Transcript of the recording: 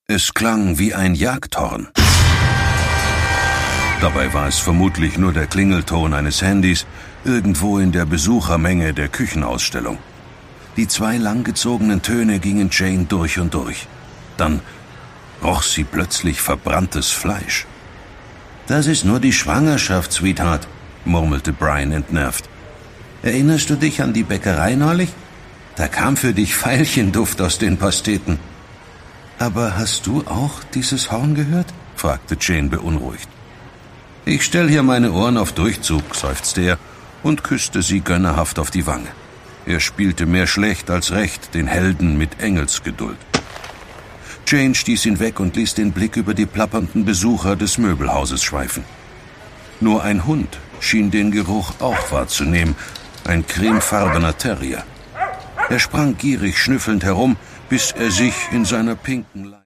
Es klang wie ein Jagdhorn. Dabei war es vermutlich nur der Klingelton eines Handys irgendwo in der Besuchermenge der Küchenausstellung. Die 2 langgezogenen Töne gingen Jane durch und durch. Dann roch sie plötzlich verbranntes Fleisch. »Das ist nur die Schwangerschaft, Sweetheart«, murmelte Brian entnervt. »Erinnerst du dich an die Bäckerei neulich? Da kam für dich Veilchenduft aus den Pasteten.« »Aber hast du auch dieses Horn gehört?« fragte Jane beunruhigt. »Ich stell hier meine Ohren auf Durchzug«, seufzte er und küsste sie gönnerhaft auf die Wange. Er spielte mehr schlecht als recht den Helden mit Engelsgeduld. Jane stieß ihn weg und ließ den Blick über die plappernden Besucher des Möbelhauses schweifen. Nur ein Hund schien den Geruch auch wahrzunehmen, ein cremefarbener Terrier. Er sprang gierig schnüffelnd herum, bis er sich in seiner pinken